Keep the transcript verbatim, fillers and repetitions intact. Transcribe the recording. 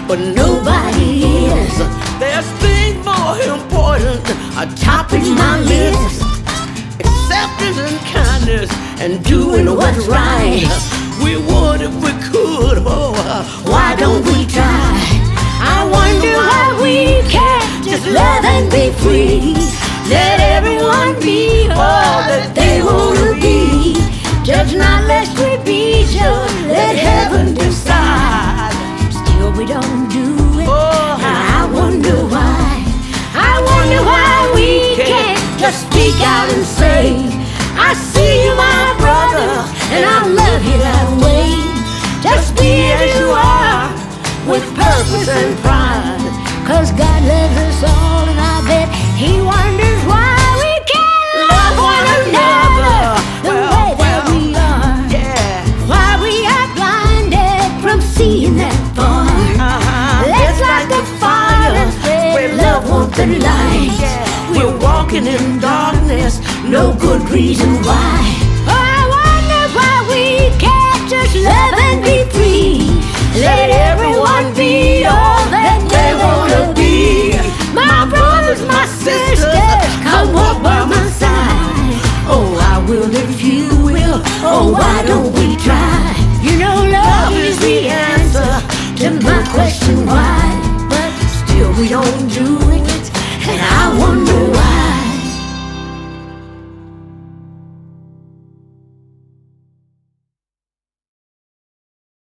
but nobody is. There's things more important are topping my list. Acceptance and kindness and doing what's right. We would if we could, oh, why don't we try? I wonder why we can't just love and be free. Let everyone be all that they wanna be. Judge not lest we be judged, let heaven decide. Still we don't do it, oh, I wonder why. I wonder why we can't just speak out and say, I see you my brother, and I love you that way. Just be as you are, with purpose and pride. Cause God loves us all, and I bet He wonders why we can't love one another the way that we are. Why we are blinded from seeing that far. Let's light the fire and spread love, warmth, and light. We're walking in darkness, no good reason why. I wonder why we can't just love and be free. Let everyone be all that they wanna be. My brothers, my sisters, come walk by my side. Oh, I will if you will, oh, why don't we try? You know love is the answer to my question